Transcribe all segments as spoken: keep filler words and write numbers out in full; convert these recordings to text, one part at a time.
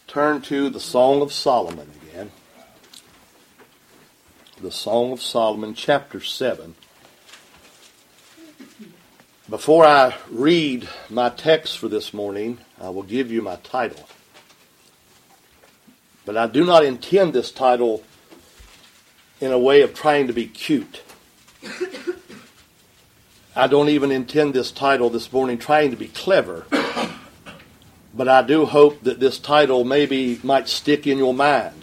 turn to the Song of Solomon again. The Song of Solomon, chapter seven. Before I read my text for this morning, I will give you my title. But I do not intend this title in a way of trying to be cute. I don't even intend this title this morning trying to be clever. But I do hope that this title maybe might stick in your mind.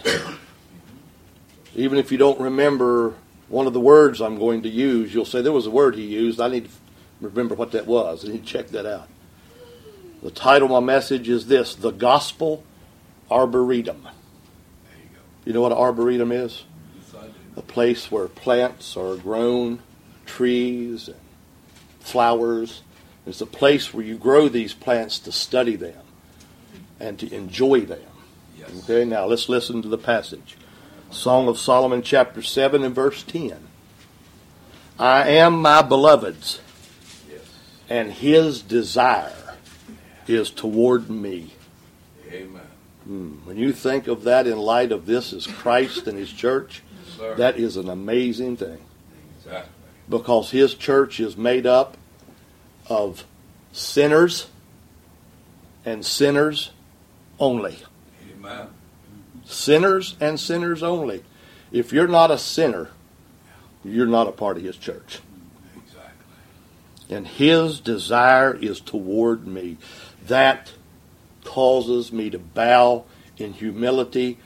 Even if you don't remember one of the words I'm going to use, you'll say, there was a word he used. I need to remember what that was. I need to check that out. The title of my message is this: The Gospel Arboretum. There you go. You know what an arboretum is? Yes, I do. A place where plants are grown, trees and flowers. It's a place where you grow these plants to study them and to enjoy them. Yes. Okay, now let's listen to the passage. Song of Solomon, chapter seven and verse ten. I am my beloved's, Yes. and his desire is toward me. Amen. Hmm. When you think of that in light of this as Christ and his church, Yes, sir. that is an amazing thing. Exactly. Because his church is made up of sinners and sinners only. Amen. Sinners and sinners only. If you're not a sinner, you're not a part of his church. Exactly. And his desire is toward me. That causes me to bow in humility.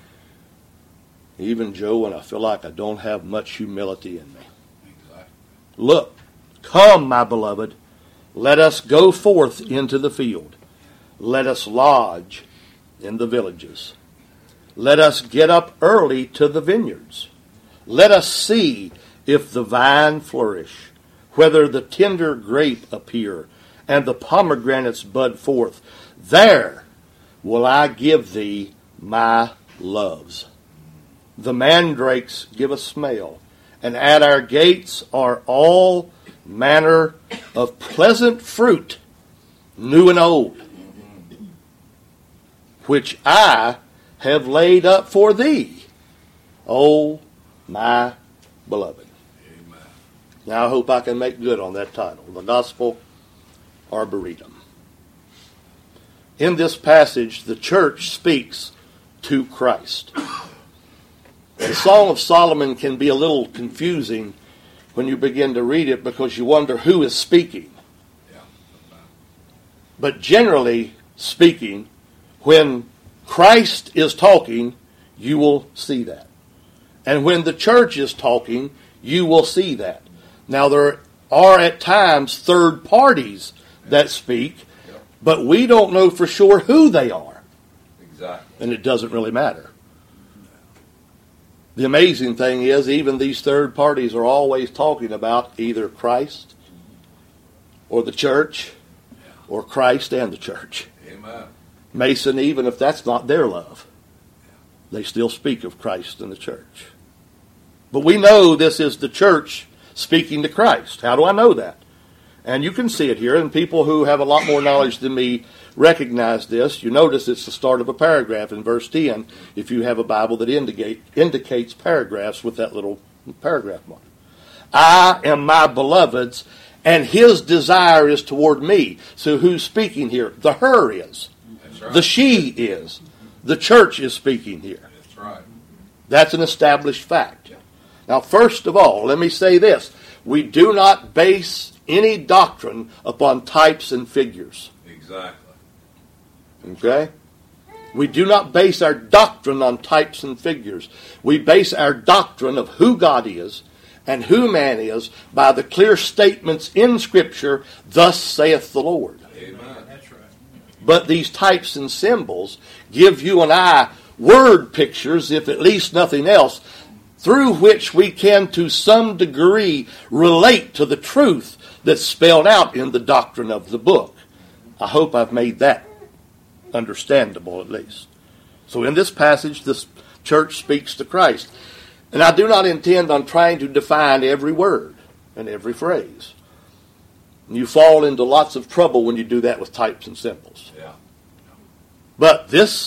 Even, Joe, when I feel like I don't have much humility in me. Exactly. Look, come, my beloved, let us go forth into the field. Let us lodge in the villages. Let us get up early to the vineyards. Let us see if the vine flourish, whether the tender grape appear, and the pomegranates bud forth. There will I give thee my loves. The mandrakes give a smell, and at our gates are all manner of pleasant fruit, new and old, which I have laid up for thee, O my beloved. Amen. Now I hope I can make good on that title, The Gospel Arboretum. In this passage, the church speaks to Christ. The Song of Solomon can be a little confusing when you begin to read it because you wonder who is speaking. Yeah. But generally speaking, when Christ is talking, you will see that. And when the church is talking, you will see that. Now, there are at times third parties that speak, Yeah. but we don't know for sure who they are. Exactly. And it doesn't really matter. The amazing thing is, even these third parties are always talking about either Christ or the church or Christ and the church. Amen. Mason, even if that's not their love, they still speak of Christ and the church. But we know this is the church speaking to Christ. How do I know that? And you can see it here, and people who have a lot more knowledge than me recognize this. You notice it's the start of a paragraph in verse ten, if you have a Bible that indicate, indicates paragraphs with that little paragraph mark. I am my beloved's, and his desire is toward me. So who's speaking here? The her is. That's right. The she is. The church is speaking here. That's right. That's an established fact. Now, first of all, let me say this. We do not base any doctrine upon types and figures. Exactly. Okay? We do not base our doctrine on types and figures. We base our doctrine of who God is and who man is by the clear statements in Scripture, thus saith the Lord. Amen. That's right. But these types and symbols give you and I word pictures, if at least nothing else, through which we can to some degree relate to the truth that's spelled out in the doctrine of the book. I hope I've made that understandable at least. So in this passage, this church speaks to Christ. And I do not intend on trying to define every word and every phrase. You fall into lots of trouble when you do that with types and symbols. Yeah. But this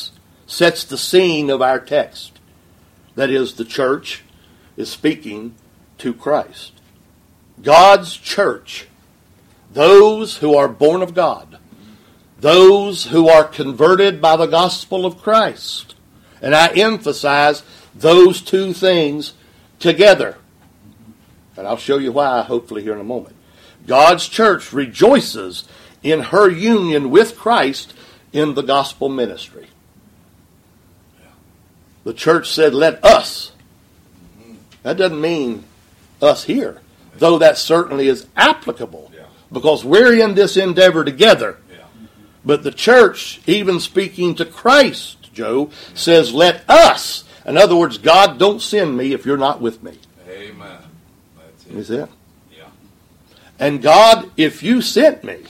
sets the scene of our text. That is, the church is speaking to Christ. God's church, those who are born of God, those who are converted by the gospel of Christ. And I emphasize those two things together. And I'll show you why, hopefully, here in a moment. God's church rejoices in her union with Christ in the gospel ministry. The church said, let us. That doesn't mean us here, though that certainly is applicable, because we're in this endeavor together. But the church, even speaking to Christ, Joe, says, let us. In other words, God, don't send me if you're not with me. Amen. That's it. Is it? Yeah. And God, if you sent me,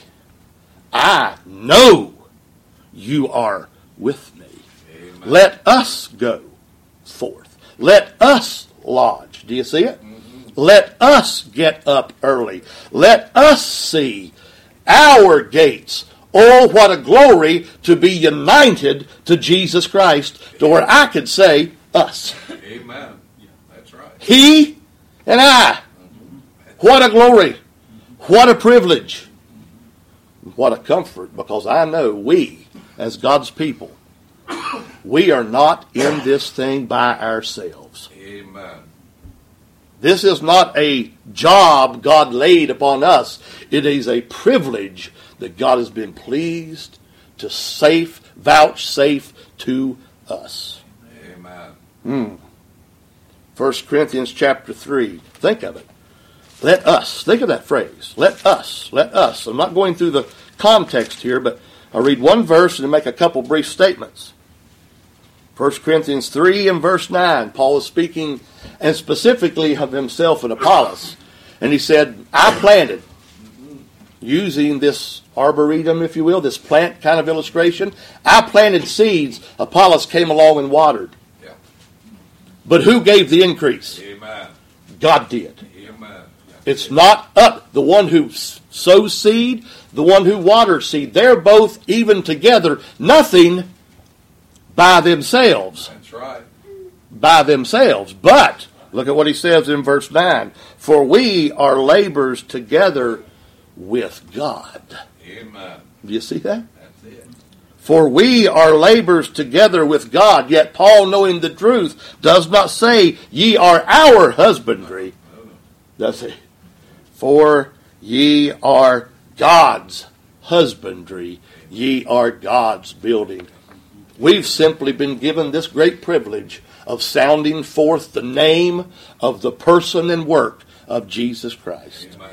I know you are with me. Amen. Let us go forth. Let us lodge. Do you see it? Mm-hmm. Let us get up early. Let us see our gates. Oh, what a glory to be united to Jesus Christ, to where I could say, us. Amen. Yeah, that's right. He and I. What a glory. What a privilege. What a comfort, because I know we, as God's people, we are not in this thing by ourselves. Amen. This is not a job God laid upon us. It is a privilege that God has been pleased to safe, vouchsafe to us. Amen. Mm. First Corinthians chapter three. Think of it. Let us. Think of that phrase. Let us. Let us. I'm not going through the context here, but I'll read one verse and make a couple brief statements. First Corinthians three and verse nine. Paul is speaking, and specifically of himself and Apollos. And he said, I planted, using this arboretum, if you will, this plant kind of illustration. I planted seeds. Apollos came along and watered. Yeah. But who gave the increase? Amen. God did. Amen. It's not up. The one who sows seed, the one who waters seed. They're both even together. Nothing by themselves. That's right. By themselves. But, look at what he says in verse nine. For we are laborers together with God. Amen. Do you see that? That's it. For we are laborers together with God. Yet Paul, knowing the truth, does not say, ye are our husbandry. Does he? For ye are God's husbandry. Ye are God's building. We've simply been given this great privilege of sounding forth the name of the person and work of Jesus Christ. Amen.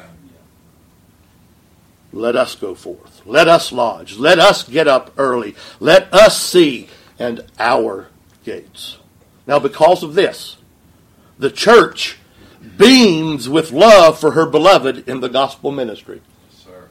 Let us go forth. Let us lodge. Let us get up early. Let us see and our gates. Now, because of this, the church beams with love for her beloved in the gospel ministry. Yes, sir.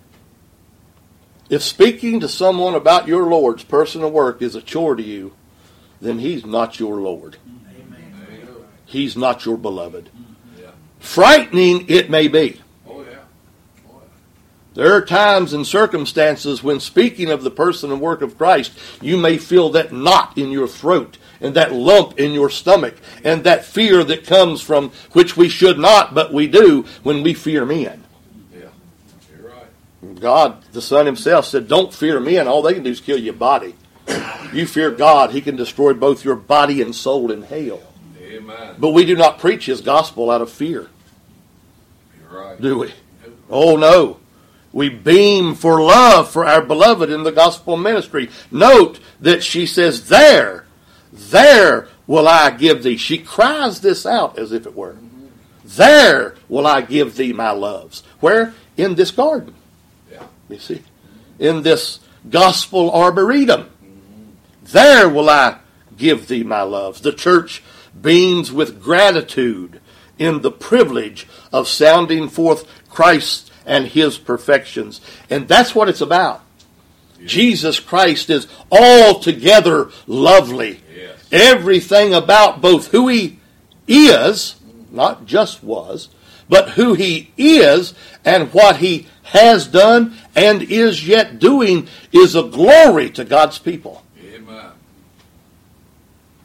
If speaking to someone about your Lord's personal work is a chore to you, then he's not your Lord. Amen. He's not your beloved. Yeah. Frightening it may be. Oh, yeah. Boy. There are times and circumstances when speaking of the person and work of Christ, you may feel that knot in your throat and that lump in your stomach and that fear that comes from which we should not, but we do when we fear men. Yeah. You're right. God, the Son himself said, don't fear men. All they can do is kill your body. You fear God, he can destroy both your body and soul in hell. Amen. But we do not preach his gospel out of fear, You're right. do we? Oh, no. We beam for love for our beloved in the gospel ministry. Note that she says, there, there will I give thee. She cries this out as if it were. There will I give thee my loves. Where? In this garden. Yeah. You see? In this gospel arboretum. There will I give thee my loves. The church beams with gratitude in the privilege of sounding forth Christ and his perfections. And that's what it's about. Yes. Jesus Christ is altogether lovely. Yes. Everything about both who he is, not just was, but who he is and what he has done and is yet doing is a glory to God's people. Amen.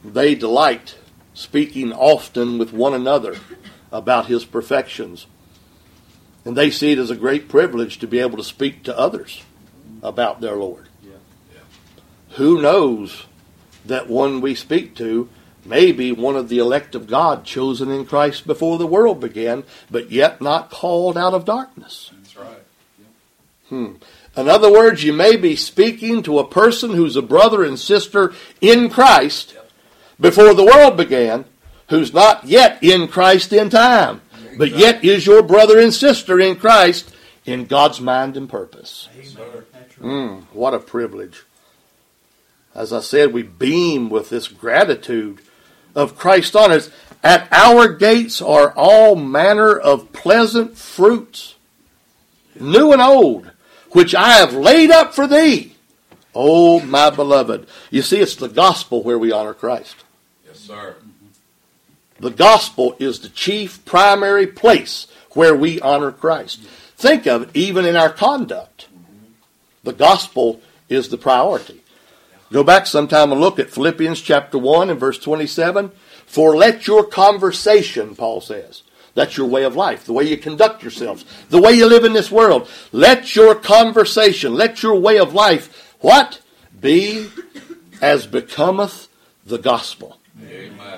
They delight speaking often with one another about his perfections. And they see it as a great privilege to be able to speak to others about their Lord. Yeah. Yeah. Who knows that one we speak to may be one of the elect of God, chosen in Christ before the world began, but yet not called out of darkness. That's right. Hmm. In other words, you may be speaking to a person who's a brother and sister in Christ before the world began, who's not yet in Christ in time, but yet is your brother and sister in Christ in God's mind and purpose. Mm, what a privilege. As I said, we beam with this gratitude of Christ's honors. At our gates are all manner of pleasant fruits, new and old, which I have laid up for thee, O my beloved. You see, it's the gospel where we honor Christ. Yes, sir. The gospel is the chief primary place where we honor Christ. Think of it, even in our conduct. The gospel is the priority. Go back sometime and look at Philippians chapter one and verse twenty-seven. For let your conversation, Paul says, that's your way of life, the way you conduct yourselves, the way you live in this world. Let your conversation, let your way of life, what? Be as becometh the gospel. Amen.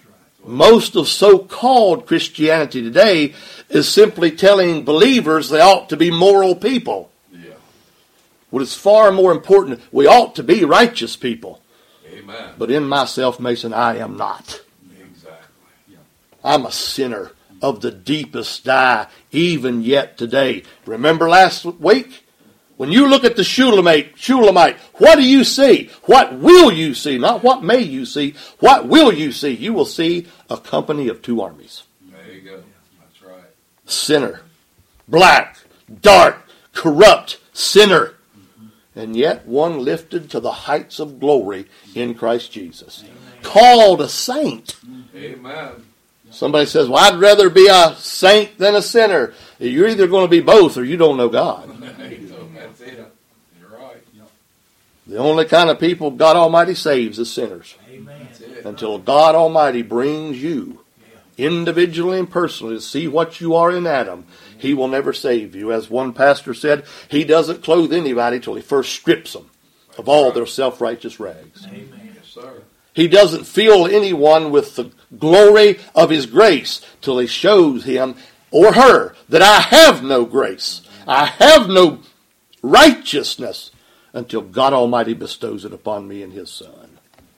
Most of so-called Christianity today is simply telling believers they ought to be moral people. Yeah. What is far more important, we ought to be righteous people. Amen. But in myself, Mason, I am not. Exactly. I'm a sinner of the deepest dye, even yet today. Remember last week? When you look at the Shulamite, Shulamite, what do you see? What will you see? Not what may you see. What will you see? You will see a company of two armies. There you go. That's right. Sinner. Black, dark, corrupt sinner. And yet one lifted to the heights of glory in Christ Jesus. Called a saint. Amen. Somebody says, well, I'd rather be a saint than a sinner. You're either going to be both or you don't know God. That's it. You're right. The only kind of people God Almighty saves is sinners. Amen. Until God Almighty brings you individually and personally to see what you are in Adam, He will never save you. As one pastor said, He doesn't clothe anybody till He first strips them of all their self-righteous rags. Amen. Yes, sir. He doesn't fill anyone with the glory of His grace till He shows him or her that I have no grace. I have no righteousness until God Almighty bestows it upon me in His Son.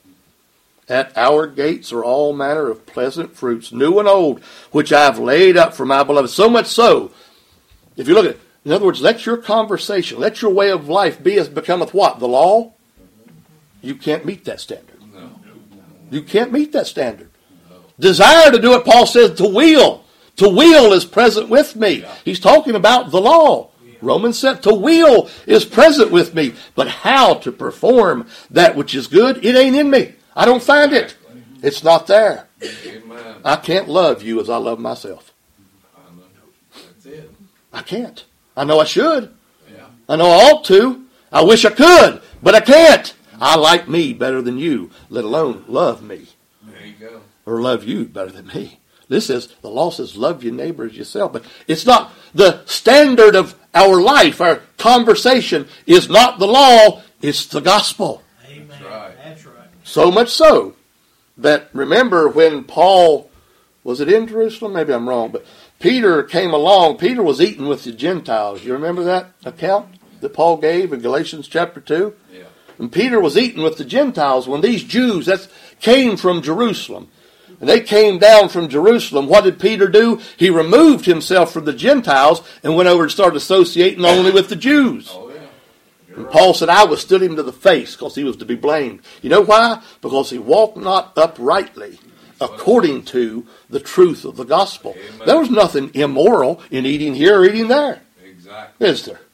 At our gates are all manner of pleasant fruits, new and old, which I have laid up for my beloved. So much so, if you look at it, in other words, let your conversation, let your way of life be as becometh what? The law? You can't meet that standard. No. You can't meet that standard. Desire to do it, Paul says, to will. To will is present with me. He's talking about the law. Romans said, to will is present with me. But how to perform that which is good, it ain't in me. I don't find it. It's not there. Amen. I can't love you as I love myself. I know. That's it. I can't. I know I should. Yeah. I know I ought to. I wish I could, but I can't. I like me better than you, let alone love me. There you go. Or love you better than me. This is, the law says, love your neighbor as yourself. But it's not the standard of our life. Our conversation is not the law. It's the gospel. Amen. That's right. That's right. So much so that, remember when Paul, was it in Jerusalem? Maybe I'm wrong. But Peter came along. Peter was eating with the Gentiles. You remember that account that Paul gave in Galatians chapter two? Yeah. And Peter was eating with the Gentiles when these Jews that came from Jerusalem. And they came down from Jerusalem. What did Peter do? He removed himself from the Gentiles and went over and started associating only with the Jews. Oh, yeah. You're And right. Paul said, I withstood him to the face because he was to be blamed. You know why? Because he walked not uprightly according to the truth of the gospel. Amen. There was nothing immoral in eating here or eating there, Exactly. is there?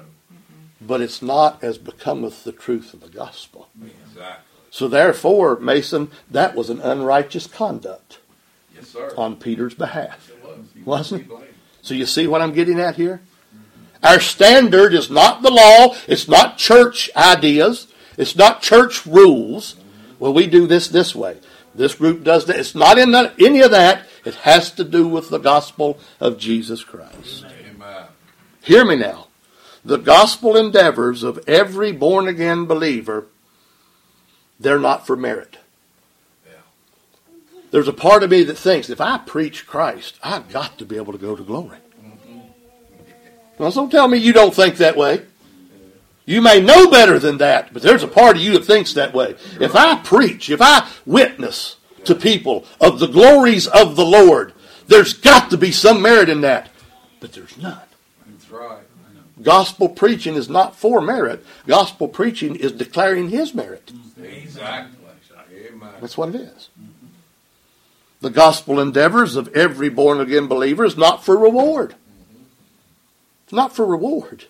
But it's not as becometh the truth of the gospel. Exactly. So therefore, Mason, that was an unrighteous conduct Yes, sir. on Peter's behalf. It was. He Wasn't it? be blamed. So you see what I'm getting at here? Our standard is not the law. It's not church ideas. It's not church rules. Well, we do this this way. This group does that. It's not in the, any of that. It has to do with the gospel of Jesus Christ. Amen. Hear me now. The gospel endeavors of every born-again believer, they're not for merit. Yeah. There's a part of me that thinks, if I preach Christ, I've got to be able to go to glory. Mm-hmm. Now, don't tell me you don't think that way. You may know better than that, but there's a part of you that thinks that way. If I preach, if I witness to people of the glories of the Lord, there's got to be some merit in that. But there's none. That's right. Gospel preaching is not for merit. Gospel preaching is declaring His merit. Exactly. Amen. That's what it is. The gospel endeavors of every born-again believer is not for reward. It's not for reward.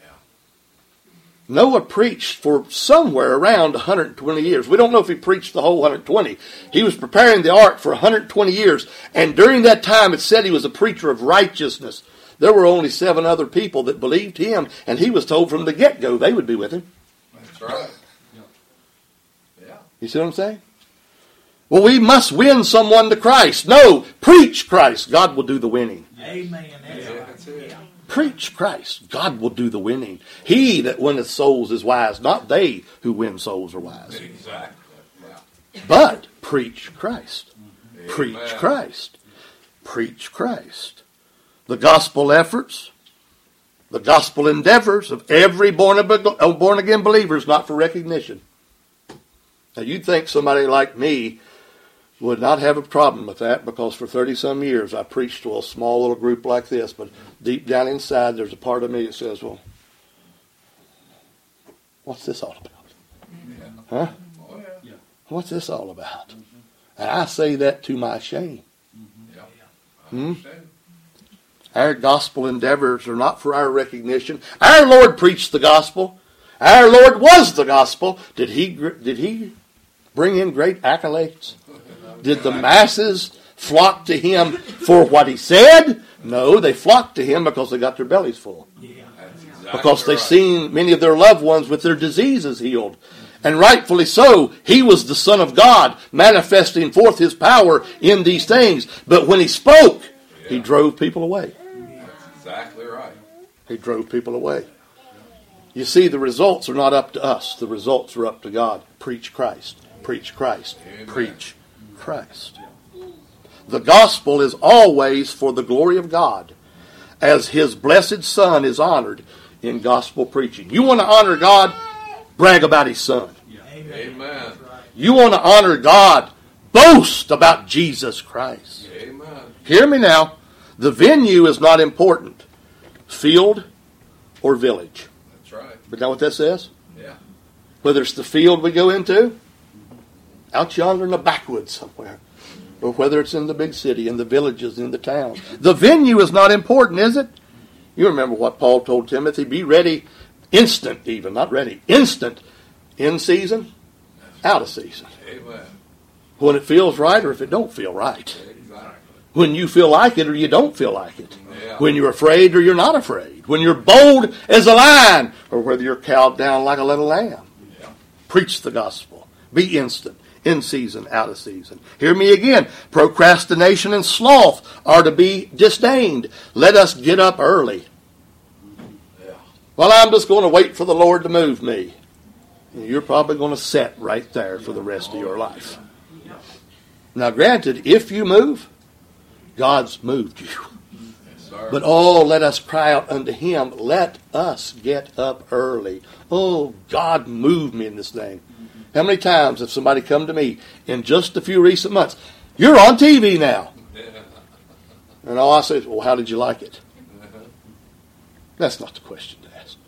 Noah preached for somewhere around one hundred twenty years. We don't know if he preached the whole one hundred twenty. He was preparing the ark for one hundred twenty years. And during that time, it said he was a preacher of righteousness. There were only seven other people that believed him. And he was told from the get-go they would be with him. That's right. Yeah. You see what I'm saying? Well, we must win someone to Christ. No, preach Christ. God will do the winning. Amen. That's Yeah, right. that's it. Yeah. Preach Christ. God will do the winning. He that winneth souls is wise, not they who win souls are wise. Exactly. Yeah. But preach Christ. Preach Amen. Christ. Preach Christ. The gospel efforts, the gospel endeavors of every born again believer is not for recognition. Now you'd think somebody like me would not have a problem with that, because for thirty some years I preached to a small little group like this, but deep down inside there's a part of me that says, well, what's this all about? Yeah. Huh? Oh, yeah. What's this all about? And I say that to my shame. Yeah. I Hmm? understand. Our gospel endeavors are not for our recognition. Our Lord preached the gospel. Our Lord was the gospel. Did he, did he bring in great accolades? Did the masses flock to him for what he said? No, they flocked to him because they got their bellies full. That's exactly Because they right. seen many of their loved ones with their diseases healed. And rightfully so, he was the Son of God, manifesting forth his power in these things. But when he spoke, he Yeah. drove people away. That's exactly right. He drove people away. You see, the results are not up to us. The results are up to God. Preach Christ. Preach Christ. Amen. Preach Christ. The gospel is always for the glory of God, as his blessed Son is honored in gospel preaching. You want to honor God? Brag about his Son. Amen. You want to honor God? Boast about Jesus Christ. Amen. Hear me now. The venue is not important. Field or village. That's right. But know what that says? Yeah. Whether it's the field we go into, out yonder in the backwoods somewhere, or whether it's in the big city, in the villages, in the towns. The venue is not important, is it? You remember what Paul told Timothy, be ready, instant even, not ready, instant, in season, out of season. Amen. When it feels right or if it don't feel right. Exactly. When you feel like it or you don't feel like it. Yeah. When you're afraid or you're not afraid. When you're bold as a lion or whether you're cowed down like a little lamb. Yeah. Preach the gospel. Be instant. In season, out of season. Hear me again. Procrastination and sloth are to be disdained. Let us get up early. Yeah. Well, I'm just going to wait for the Lord to move me. You're probably going to sit right there for the rest of your life. Now, granted, if you move, God's moved you. Yes, sir. But oh, let us cry out unto him. Let us get up early. Oh, God, move me in this thing. How many times have somebody come to me in just a few recent months? You're on T V now. And all I say is, well, how did you like it? That's not the question to ask.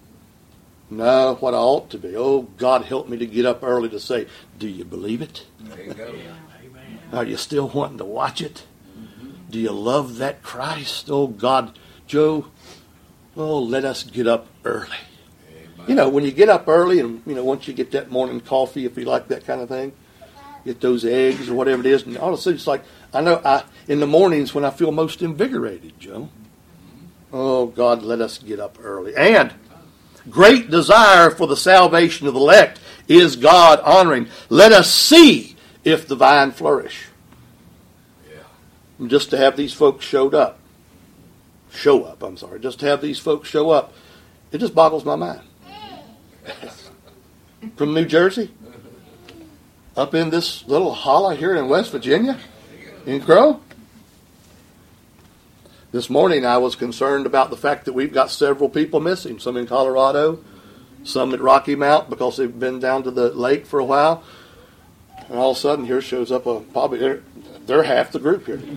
No, what I ought to be. Oh, God, help me to get up early to say, do you believe it? There you go. Are you still wanting to watch it? Do you love that Christ? Oh, God, Joe, oh, let us get up early. You know, when you get up early and, you know, once you get that morning coffee, if you like that kind of thing, get those eggs or whatever it is, and all of a sudden it's like, I know I in the mornings when I feel most invigorated, Joe. Oh, God, let us get up early. And great desire for the salvation of the elect is God honoring? Let us see if the vine flourish. Yeah. Just to have these folks showed up. Show up, I'm sorry. Just to have these folks show up. It just boggles my mind. From New Jersey, up in this little holla here in West Virginia, in Crow. This morning I was concerned about the fact that we've got several people missing. Some in Colorado, some at Rocky Mount because they've been down to the lake for a while. And all of a sudden here shows up a, probably they're, they're half the group here.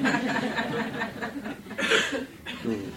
hmm.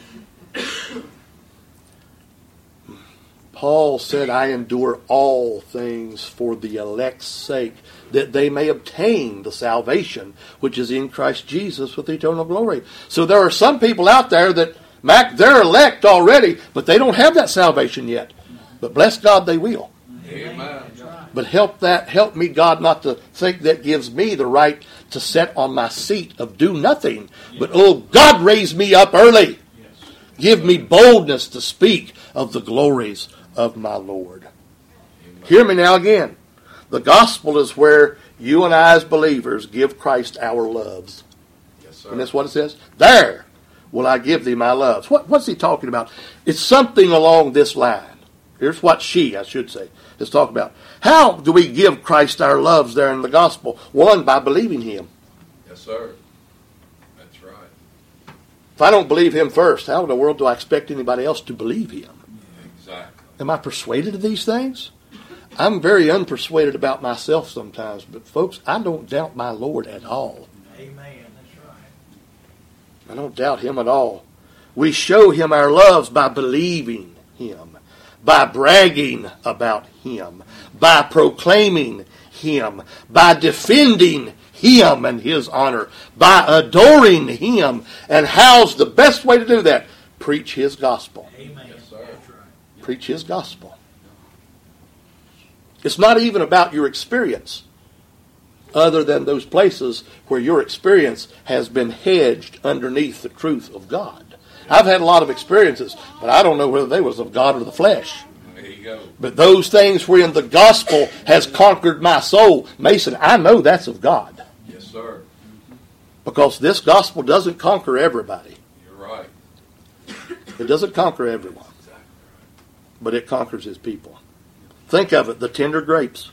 Paul said, I endure all things for the elect's sake, that they may obtain the salvation which is in Christ Jesus with eternal glory. So there are some people out there that, Mac, they're elect already, but they don't have that salvation yet. But bless God, they will. Amen. But help that, help me, God, not to think that gives me the right to sit on my seat of do nothing. But, oh, God, raise me up early. Give me boldness to speak of the glories of my Lord. Amen. Hear me now again. The gospel is where you and I as believers give Christ our loves. Yes, sir. And that's what it says. There will I give thee my loves. What, what's he talking about? It's something along this line. Here's what she, I should say, is talking about. How do we give Christ our loves there in the gospel? One, by believing him. Yes, sir. That's right. If I don't believe him first, how in the world do I expect anybody else to believe him? Exactly. Am I persuaded of these things? I'm very unpersuaded about myself sometimes, but folks, I don't doubt my Lord at all. Amen. That's right. I don't doubt him at all. We show him our loves by believing him, by bragging about him, by proclaiming him, by defending him and his honor, by adoring him. And how's the best way to do that? Preach his gospel. Amen. Yes, sir. That's right. Preach his gospel. It's not even about your experience, other than those places where your experience has been hedged underneath the truth of God. I've had a lot of experiences, but I don't know whether they was of God or the flesh. There you go. But those things wherein the gospel has conquered my soul, Mason, I know that's of God. Yes, sir. Because this gospel doesn't conquer everybody. You're right. It doesn't conquer everyone. But it conquers his people. Think of it, the tender grapes.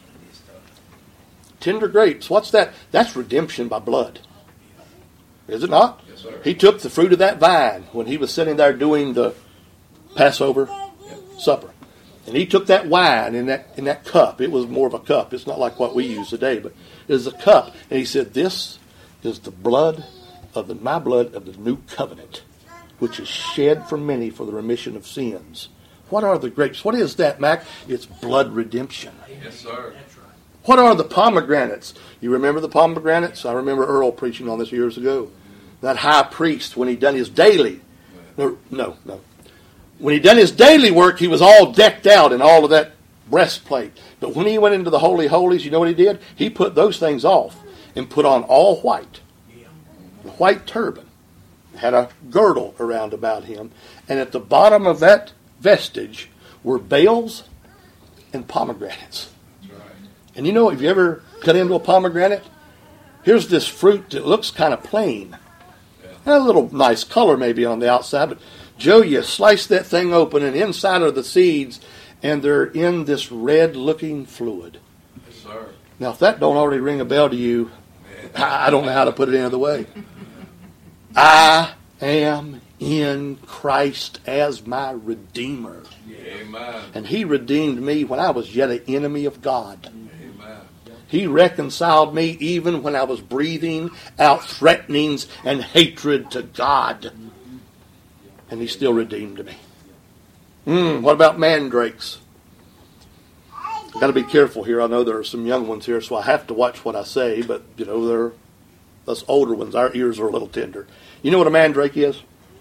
Tender grapes, what's that? That's redemption by blood. Is it not? Yes, sir. He took the fruit of that vine when he was sitting there doing the Passover Yep. supper. And he took that wine in that in that cup. It was more of a cup. It's not like what we use today, but it was a cup. And he said, this is the blood of the, my blood of the new covenant, which is shed for many for the remission of sins. What are the grapes? What is that, Mac? It's blood redemption. Yes, sir. That's right. What are the pomegranates? You remember the pomegranates? I remember Earl preaching on this years ago. That high priest, when he done his daily, no, no, no. When he done his daily work, he was all decked out in all of that breastplate. But when he went into the Holy Holies, you know what he did? He put those things off and put on all white. A white turban. Had a girdle around about him. And at the bottom of that vestige were bales and pomegranates. That's right. And you know, if you ever cut into a pomegranate, here's this fruit that looks kind of plain. Yeah. A little nice color maybe on the outside, but Joe, you slice that thing open and inside are the seeds, and they're in this red-looking fluid. Yes, sir. Now, if that don't already ring a bell to you, I don't know how to put it any other way. I am in Christ as my Redeemer. Amen. And he redeemed me when I was yet an enemy of God. Amen. He reconciled me even when I was breathing out threatenings and hatred to God. And he still redeemed me. Mm, what about mandrakes? I've got to be careful here. I know there are some young ones here, so I have to watch what I say. But, you know, they're, us older ones, our ears are a little tender. You know what a mandrake is?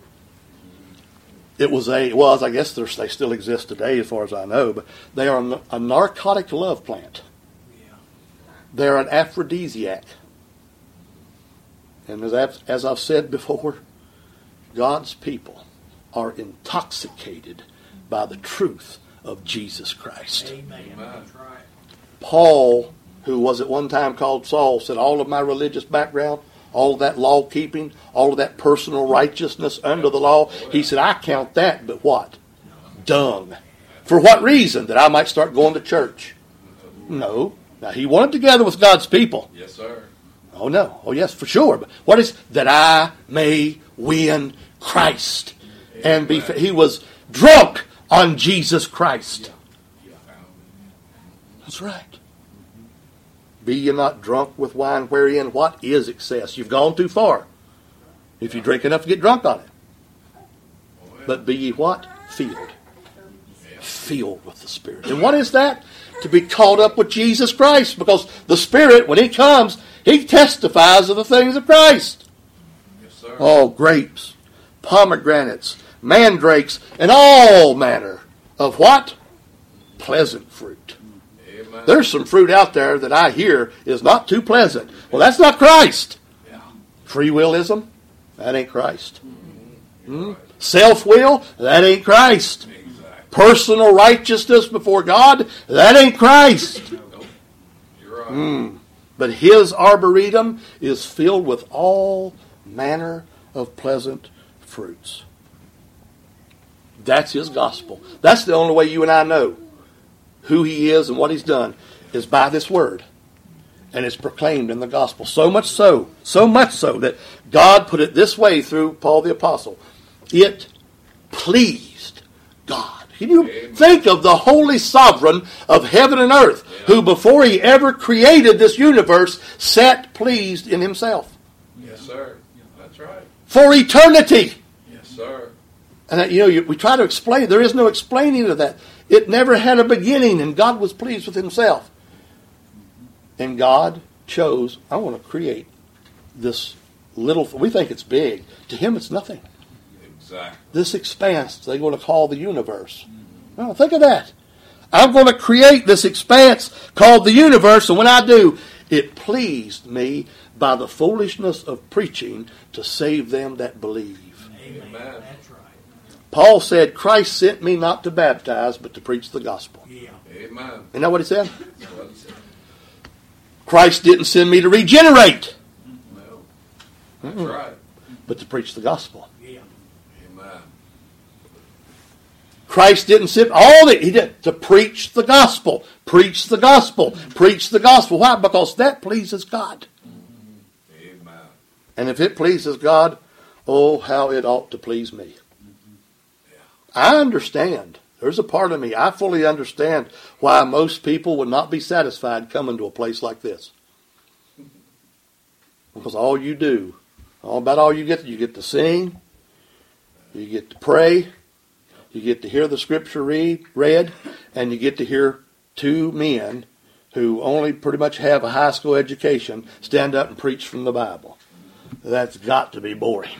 It was a, was, I guess they still exist today as far as I know, but they are a, a narcotic love plant. They're an aphrodisiac. And as I've, as I've said before, God's people are intoxicated by the truth of Jesus Christ. Amen. Amen. That's right. Paul, who was at one time called Saul, said all of my religious background, all of that law keeping, all of that personal righteousness under the law, he said, I count that, but what? Dung. For what reason? That I might start going to church. No. Now, he wanted together with God's people. Yes, sir. Oh, no. Oh, yes, for sure. But what is, that I may win Christ. And be, he was drunk on Jesus Christ. That's right. Be ye not drunk with wine wherein what is excess? You've gone too far. If you drink enough to get drunk on it. But be ye what? Filled. Filled with the Spirit. And what is that? To be caught up with Jesus Christ. Because the Spirit, when He comes, He testifies of the things of Christ. Yes, sir. Oh, grapes, pomegranates, mandrakes, and all manner of what? Pleasant fruit. Amen. There's some fruit out there that I hear is not too pleasant. Well, that's not Christ. Yeah. Free willism, that ain't Christ. Hmm? Right. Self-will, that ain't Christ. Exactly. Personal righteousness before God, that ain't Christ. Nope. You're right. Hmm. But His arboretum is filled with all manner of pleasant fruits. That's His gospel. That's the only way you and I know who He is and what He's done, is by this word. And it's proclaimed in the gospel. So much so, so much so that God put it this way through Paul the Apostle. It pleased God. Can you Amen. Think of the holy sovereign of heaven and earth, Yeah. who before He ever created this universe, sat pleased in Himself. Yes, sir. That's right. For eternity. Yes, sir. And you know, you, we try to explain. There is no explaining of that. It never had a beginning, and God was pleased with Himself. And God chose, I want to create this little, we think it's big. To Him, it's nothing. Exactly. This expanse they're going to call the universe. Well, think of that. I'm going to create this expanse called the universe, and when I do, it pleased me by the foolishness of preaching to save them that believe. Amen. Amen. That's right. Paul said, Christ sent me not to baptize, but to preach the gospel. Yeah. Amen. You know what he said? That's what he said. Christ didn't send me to regenerate, No. That's right. but to preach the gospel. Yeah. Amen. Christ didn't send all that he did to preach the gospel. Preach the gospel. Preach the gospel. Why? Because that pleases God. Amen. And if it pleases God, oh, how it ought to please me. I understand. There's a part of me, I fully understand why most people would not be satisfied coming to a place like this. Because all you do, all about all you get, you get to sing, you get to pray, you get to hear the scripture read, read, and you get to hear two men who only pretty much have a high school education stand up and preach from the Bible. That's got to be boring.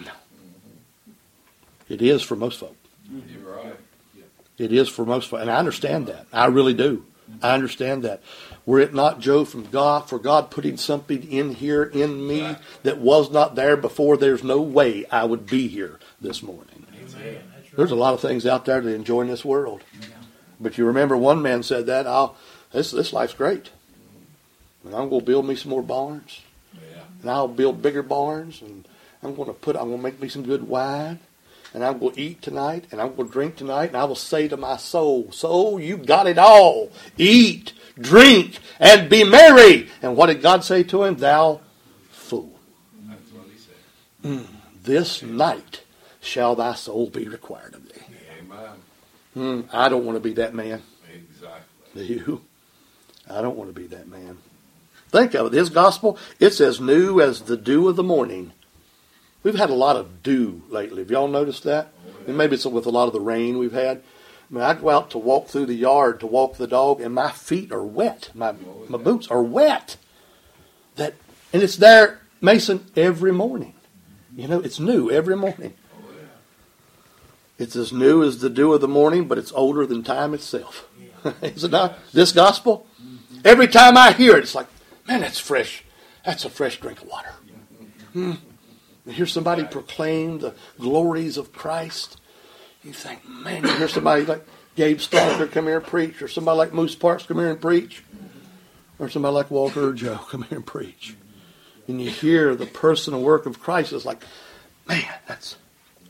It is for most folk. You're right. It is for most folk. And I understand that. I really do. I understand that. Were it not, Joe, from God, for God putting something in here in me that was not there before, there's no way I would be here this morning. Amen. That's right. There's a lot of things out there to enjoy in this world. But you remember one man said that, I'll, this, this life's great. And I'm going to build me some more barns. Yeah. And I'll build bigger barns. And I'm going to put, I'm going to make me some good wine. And I'm going to eat tonight, and I'm going to drink tonight, and I will say to my soul, soul, you got it all. Eat, drink, and be merry. And what did God say to him? Thou fool. That's what he said. Mm, this night shall thy soul be required of thee. Amen. Mm, I don't want to be that man. Exactly. Do you? I don't want to be that man. Think of it. His gospel, it's as new as the dew of the morning. We've had a lot of dew lately. Have y'all noticed that? And maybe it's with a lot of the rain we've had. I mean, I go out to walk through the yard to walk the dog, and my feet are wet. My my boots are wet. That and it's there, Mason, every morning. You know, it's new every morning. It's as new as the dew of the morning, but it's older than time itself. Is it not? This gospel? Every time I hear it, it's like, man, that's fresh. That's a fresh drink of water. Hmm. You hear somebody proclaim the glories of Christ. You think, man, you hear somebody like Gabe Stalker come here and preach, or somebody like Moose Parks come here and preach. or somebody like Walter or Joe come here and preach, and you hear the personal work of Christ, it's like, man, that's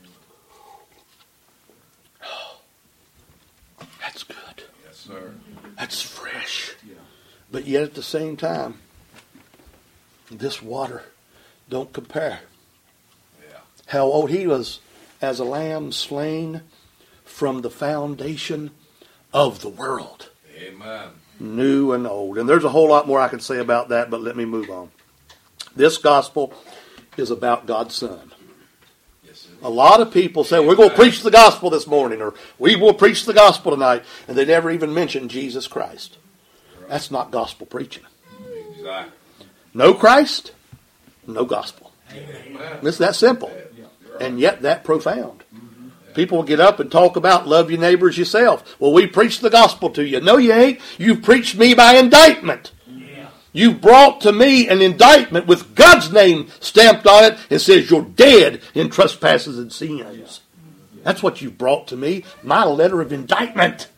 oh, that's good. Yes, sir. That's fresh. But yet at the same time, this water don't compare. Yeah. How old he was as a lamb slain from the foundation of the world. Amen. New and old. And there's a whole lot more I can say about that, but let me move on. This gospel is about God's Son. Yes, sir. A lot of people say, we're going to preach the gospel this morning, or we will preach the gospel tonight, and they never even mention Jesus Christ. That's not gospel preaching. Exactly. No Christ, no gospel. Amen. It's that simple, and yet that profound. People will get up and talk about love your neighbors yourself. Well, we preach the gospel to you. No, you ain't. You've preached me by indictment. Yeah. You've brought to me an indictment with God's name stamped on it. It says you're dead in trespasses and sins. That's what you've brought to me, my letter of indictment.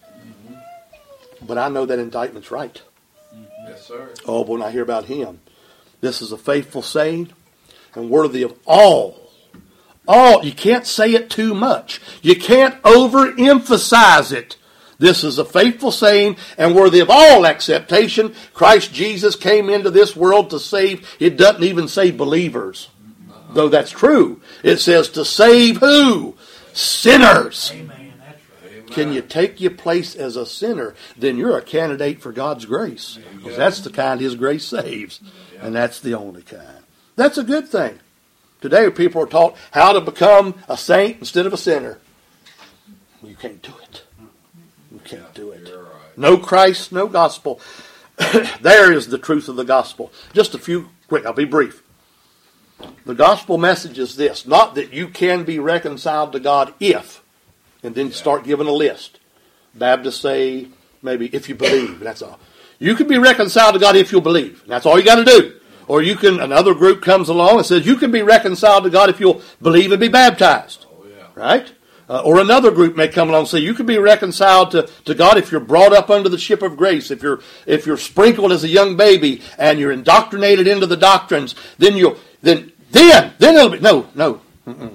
But I know that indictment's right. Yes, sir. Oh, but when I hear about him, this is a faithful saying and worthy of all. All. You can't say it too much. You can't overemphasize it. This is a faithful saying and worthy of all acceptation. Christ Jesus came into this world to save. It doesn't even say believers, though that's true. It says to save who? Sinners. Amen. That's right. Amen. Can you take your place as a sinner? Then you're a candidate for God's grace. Because that's the kind His grace saves. And that's the only kind. That's a good thing. Today people are taught how to become a saint instead of a sinner. You can't do it. You can't do it. You're right. No Christ, no gospel. There is the truth of the gospel. Just a few quick, I'll be brief. The gospel message is this. Not that you can be reconciled to God if, and then start giving a list. Baptists say maybe if you believe, that's all. You can be reconciled to God if you'll believe. That's all you got to do. Or you can, another group comes along and says you can be reconciled to God if you'll believe and be baptized. Oh, yeah. Right? Uh, or another group may come along and say you can be reconciled to, to God if you're brought up under the ship of grace, if you're if you're sprinkled as a young baby and you're indoctrinated into the doctrines, then you'll then then then it'll be no no. Mm-mm.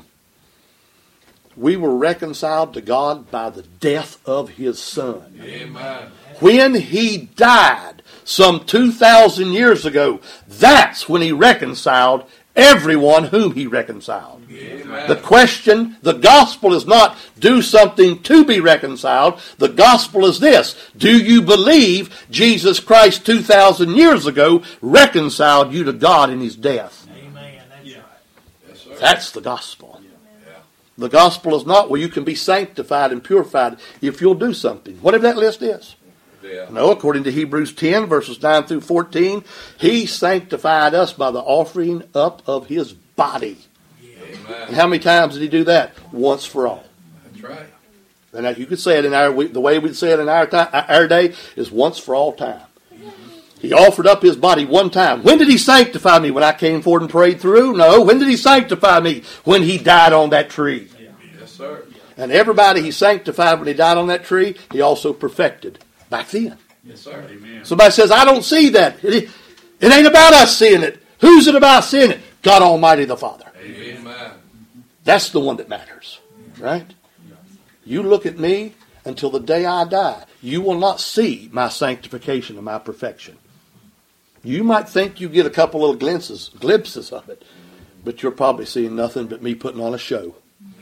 We were reconciled to God by the death of His Son. Amen. When He died some two thousand years ago, that's when He reconciled everyone whom He reconciled. Amen. The question, the gospel is not do something to be reconciled. The gospel is this. Do you believe Jesus Christ two thousand years ago reconciled you to God in His death? Amen. That's right. Yes, sir. That's the gospel. Yeah. The gospel is not where you can be sanctified and purified if you'll do something. Whatever that list is. Yeah. No, according to Hebrews ten, verses nine through fourteen, He sanctified us by the offering up of His body. And Amen. how many times did He do that? Once for all. That's right. And you could say it in our, the way we'd say it in our time, our day is once for all time. He offered up His body one time. When did He sanctify me? When I came forward and prayed through? No. When did He sanctify me? When He died on that tree. Yes, sir. And everybody He sanctified when He died on that tree, He also perfected back then. Yes, sir. Amen. Somebody says, I don't see that. It, it ain't about us seeing it. Who's it about seeing it? God Almighty the Father. Amen. That's the one that matters. Right? You look at me until the day I die. You will not see my sanctification and my perfection. You might think you get a couple little glimpses, glimpses of it, but you're probably seeing nothing but me putting on a show.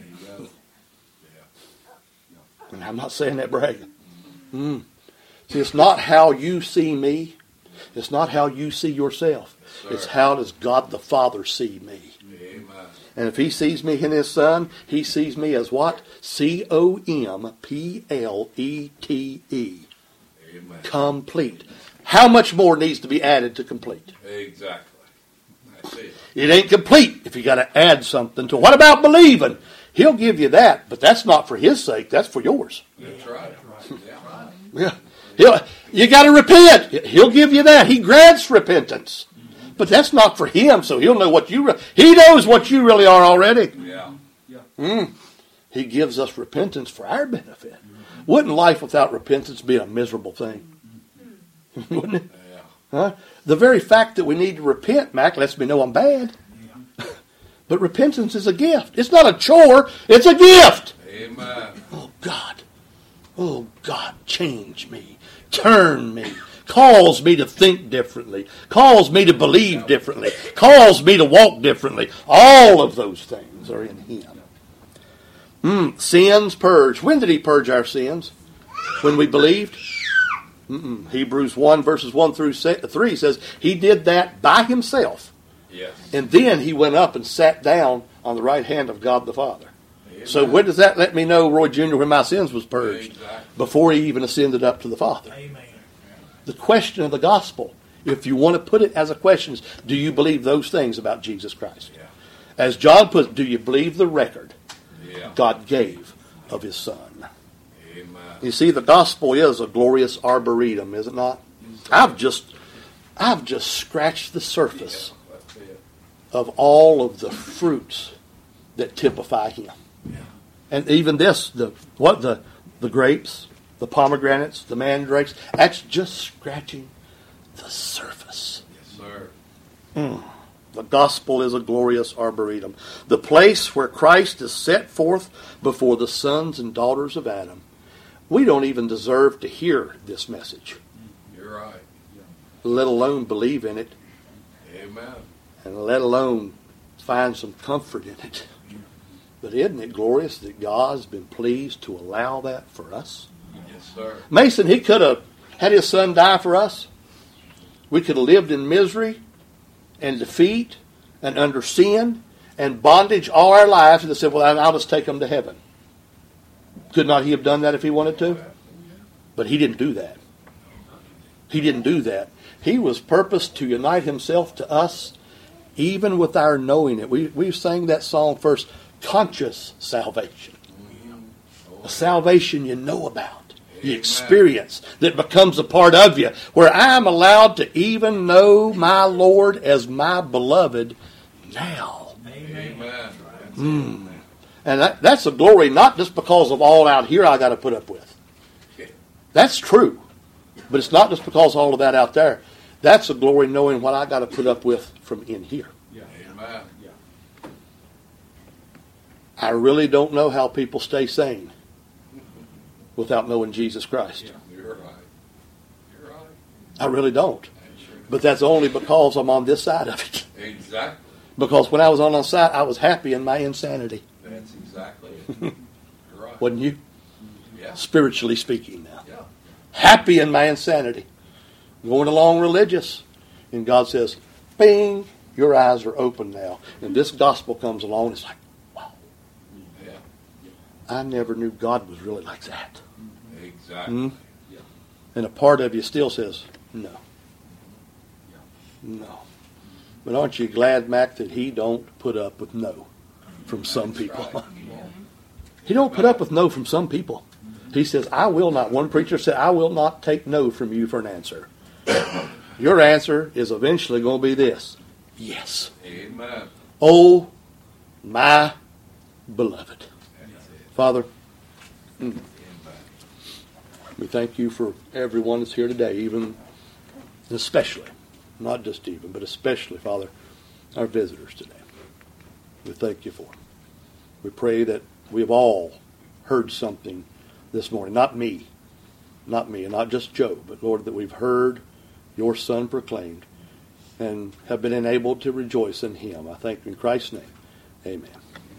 And I'm not saying that bragging. Mm. See, it's not how you see me. It's not how you see yourself. Yes, it's how does God the Father see me. Amen. And if He sees me in His Son, He sees me as what? C O M P L E T E. Amen. Complete. How much more needs to be added to complete? Exactly. That's it. It ain't complete if you got to add something to it. What about believing? He'll give you that, but that's not for His sake. That's for yours. That's right. Yeah. Yeah. He'll, you got to repent. He'll give you that. He grants repentance. But that's not for Him, so He'll know what you... Re- he knows what you really are already. Yeah. Mm. He gives us repentance for our benefit. Wouldn't life without repentance be a miserable thing? Wouldn't it? Yeah. Huh? The very fact that we need to repent, Mac, lets me know I'm bad. Yeah. But repentance is a gift. It's not a chore. It's a gift. Amen. Oh, God. Oh, God, change me. Turn me. Cause me to think differently. Cause me to believe differently. Cause me to walk differently. All of those things are in Him. Mm, sins purged. When did He purge our sins? When we believed? Mm-mm. Hebrews one verses one through three says He did that by Himself. Yes. And then He went up and sat down on the right hand of God the Father. Amen. So when does that let me know, Roy Junior, when my sins was purged? Exactly. Before He even ascended up to the Father. Amen. The question of the gospel, if you want to put it as a question, is do you believe those things about Jesus Christ? Yeah. As John put it, do you believe the record Yeah. God gave of His Son? Amen. You see, the gospel is a glorious arboretum, is it not? I've just, I've just scratched the surface Yeah, that's it. of all of the fruits that typify Him. Yeah. And even this, the what the the grapes, the pomegranates, the mandrakes, that's just scratching the surface. Yes, sir. Mm. The gospel is a glorious arboretum. The place where Christ is set forth before the sons and daughters of Adam. We don't even deserve to hear this message, You're right. let alone believe in it, Amen. and let alone find some comfort in it. But isn't it glorious that God's been pleased to allow that for us? Yes, sir. Mason, He could have had His Son die for us. We could have lived in misery and defeat and under sin and bondage all our lives, and they said, well, I'll just take them to heaven. Could not He have done that if He wanted to? But He didn't do that. He didn't do that. He was purposed to unite Himself to us, even with our knowing it. We, we sang that song first, conscious salvation. A salvation you know about, you Amen. experience, that becomes a part of you, where I'm allowed to even know my Lord as my beloved now. Amen. Amen. That's Mm. And that, that's a glory not just because of all out here I got to put up with. it. That's true. But it's not just because of all of that out there. That's a glory knowing what I got to put up with from in here. Amen. I really don't know how people stay sane without knowing Jesus Christ. You're right. You're right. I really don't. That's true. But that's only because I'm on this side of it. Exactly. Because when I was on the side, I was happy in my insanity. That's exactly it. You're right. Wasn't you? Yeah. Spiritually speaking now. Yeah. Happy in my insanity. Going along religious. And God says, bing, your eyes are open now. And this gospel comes along. It's like, wow. Yeah. I never knew God was really like that. Exactly. Hmm? And a part of you still says, no. No. But aren't you glad, Mac, that He don't put up with no from some people? Right. He don't put up with no from some people. He says, I will not. One preacher said, I will not take no from you for an answer. Your answer is eventually going to be this. Yes. Amen. Oh, my beloved. That's it. Father, Amen. we thank You for everyone that's here today, even, especially, not just even, but especially, Father, our visitors today. We thank You for them. We pray that we have all heard something this morning. Not me, not me, and not just Joe, but Lord, that we've heard Your Son proclaimed and have been enabled to rejoice in Him. I thank You in Christ's name. Amen.